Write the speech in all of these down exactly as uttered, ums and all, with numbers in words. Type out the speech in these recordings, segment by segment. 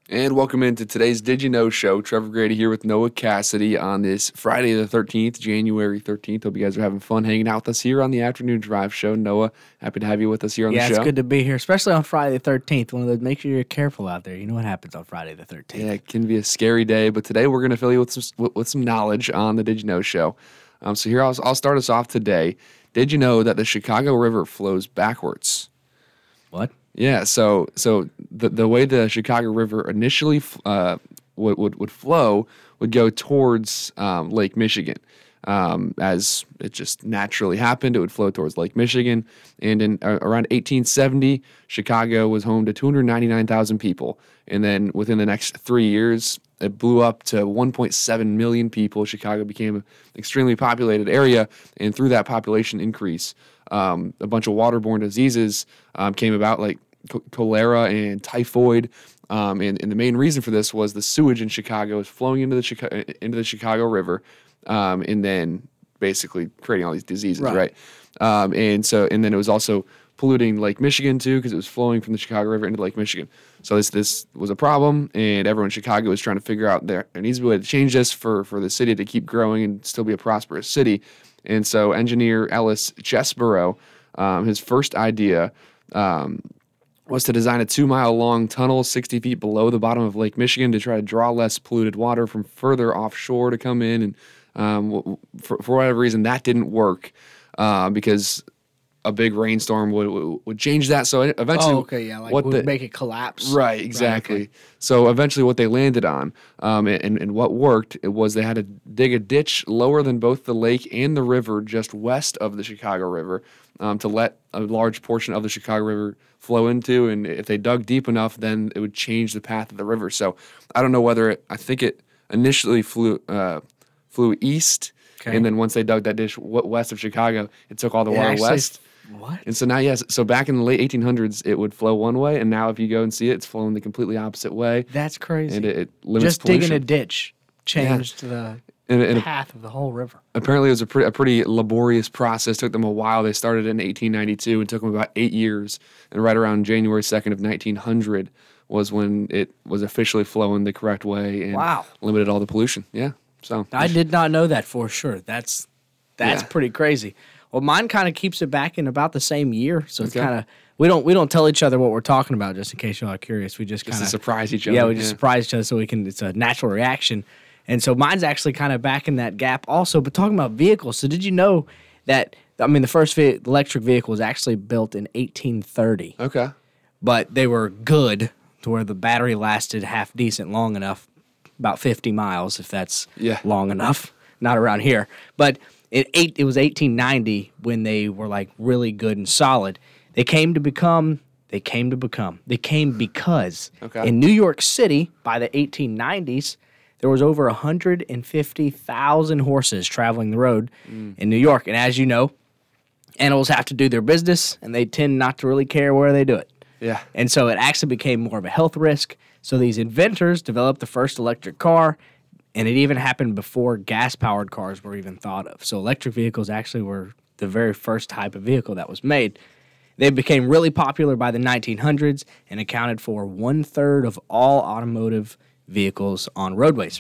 And welcome into today's Did You Know show. Trevor Grady here with Noah Cassidy on this Friday the thirteenth, January thirteenth. Hope you guys are having fun hanging out with us here on the Afternoon Drive show. Noah, happy to have you with us here on yeah, the show. Yeah, it's good to be here, especially on Friday the thirteenth. One of those, make sure you're careful out there. You know what happens on Friday the thirteenth. Yeah, it can be a scary day, but today we're going to fill you with some with, with some knowledge on the Did You Know show. Um, so here I'll, I'll start us off today. Did you know that the Chicago River flows backwards? What? Yeah, so so the the way the Chicago River initially uh, would, would would flow would go towards um, Lake Michigan. Um, as it just naturally happened, it would flow towards Lake Michigan. And in uh, around eighteen seventy, Chicago was home to two hundred ninety-nine thousand people. And then within the next three years, it blew up to one point seven million people. Chicago became an extremely populated area, and through that population increase, um, a bunch of waterborne diseases um, came about, like cholera and typhoid, um, and, and the main reason for this was the sewage in Chicago was flowing into the Chicago, into the Chicago River, um, and then basically creating all these diseases, right? right? Um, and so, and then it was also polluting Lake Michigan too, because it was flowing from the Chicago River into Lake Michigan. So this this was a problem, and everyone in Chicago was trying to figure out there there needs to be a way to change this for for the city to keep growing and still be a prosperous city. And so, engineer Ellis Chesborough, um, his first idea. Um, was to design a two-mile-long tunnel sixty feet below the bottom of Lake Michigan to try to draw less polluted water from further offshore to come in. And um, for, for whatever reason, that didn't work uh, because a big rainstorm would, would would change that. So eventually, oh, okay, yeah, like what would the, make it collapse. Right, exactly. Right, okay. So eventually, what they landed on, um, and, and what worked, it was they had to dig a ditch lower than both the lake and the river, just west of the Chicago River, um, to let a large portion of the Chicago River flow into. And if they dug deep enough, then it would change the path of the river. So I don't know whether it, I think it initially flew uh, flew east, okay. And then once they dug that ditch west of Chicago, it took all the it water actually, west. What? And so now, yes, so back in the late eighteen hundreds, it would flow one way, and now if you go and see it, it's flowing the completely opposite way. That's crazy. And it, it limits Just pollution. digging a ditch changed yeah. the and, and path of the whole river. Apparently, it was a, pre- a pretty laborious process. It took them a while. They started in eighteen ninety-two and took them about eight years. And right around January second of nineteen hundred was when it was officially flowing the correct way and wow. limited all the pollution. Yeah. So I did not know that for sure. That's that's yeah. pretty crazy. Well, mine kind of keeps it back in about the same year, so it's okay. kind of we don't we don't tell each other what we're talking about, just in case you're not curious. We just kind of surprise each other. Yeah, we just yeah. surprise each other so we can. It's a natural reaction, and so mine's actually kind of back in that gap also. But talking about vehicles, so did you know that? I mean, the first ve- electric vehicle was actually built in eighteen thirty. Okay, but they were good to where the battery lasted half decent long enough, about fifty miles, if that's yeah. long enough. Not around here, but. It eight. It was eighteen ninety when they were like really good and solid. They came to become. They came to become. They came because okay. in New York City by the eighteen nineties, there was over one hundred fifty thousand horses traveling the road mm. in New York. And as you know, animals have to do their business, and they tend not to really care where they do it. Yeah. And so it actually became more of a health risk. So these inventors developed the first electric car. And it even happened before gas-powered cars were even thought of. So electric vehicles actually were the very first type of vehicle that was made. They became really popular by the nineteen hundreds and accounted for one-third of all automotive vehicles on roadways.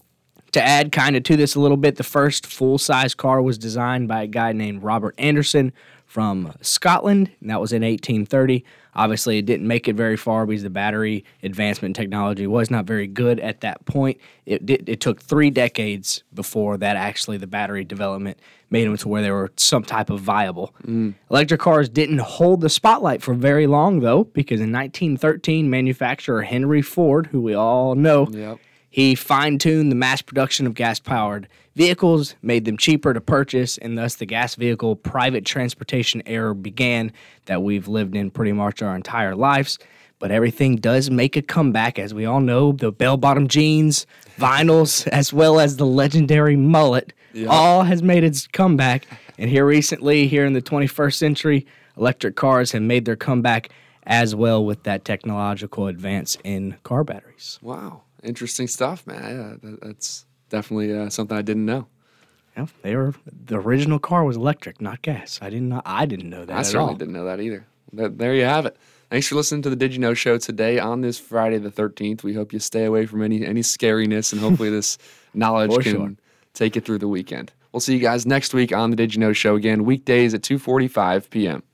To add kind of to this a little bit, the first full-size car was designed by a guy named Robert Anderson from Scotland, and that was in eighteen thirty. Obviously, it didn't make it very far because the battery advancement technology was not very good at that point. It did, it took three decades before that actually the battery development made them to where they were some type of viable. Mm. Electric cars didn't hold the spotlight for very long, though, because in nineteen thirteen, manufacturer Henry Ford, who we all know, yep. he fine-tuned the mass production of gas-powered vehicles, made them cheaper to purchase, and thus the gas vehicle private transportation era began that we've lived in pretty much our entire lives. But everything does make a comeback, as we all know. The bell-bottom jeans, vinyls, as well as the legendary mullet, yep. all has made its comeback. And here recently, here in the twenty-first century, electric cars have made their comeback as well with that technological advance in car batteries. Wow. Interesting stuff, man. Yeah, that, that's definitely uh, something I didn't know. Yeah, they were the original car was electric, not gas. I didn't know. I didn't know that. I at certainly all. didn't know that either. That, there you have it. Thanks for listening to the Did You Know Show today on this Friday the thirteenth. We hope you stay away from any any scariness, and hopefully this knowledge For can sure. take you through the weekend. We'll see you guys next week on the Did You Know Show again, weekdays at two forty-five p.m.